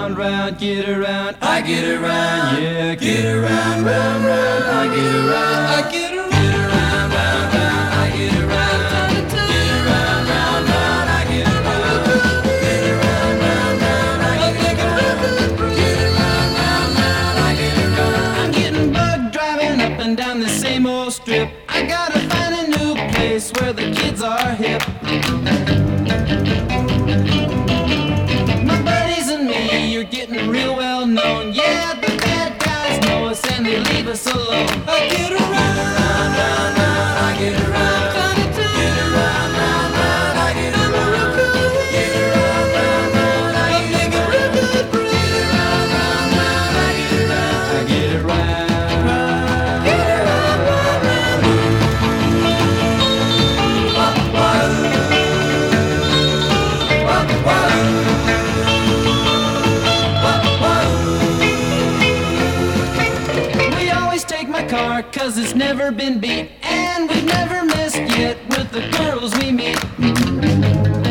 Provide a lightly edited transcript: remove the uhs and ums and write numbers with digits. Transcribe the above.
round, round, get around, I get around, yeah, get around, round, round, I get around, I get around, get around, round, round, I get around, get around, round, round, I get around, get around, round, round, I get around, get around, round, round, I get around. I'm getting bugged driving up and down the same old strip. I gotta find a new place where the kids are hip. My buddies and me, you're getting real well known. Yeah, the bad guys know us and they leave us alone. I get around, round, round, round, I get around, get around, round, round, I get around, get around, round, round, I get around, get around, round, round, I get around, I get around, get around, round, round. We always take my car 'cause it's never been beat, and we've never missed yet with the girls we meet.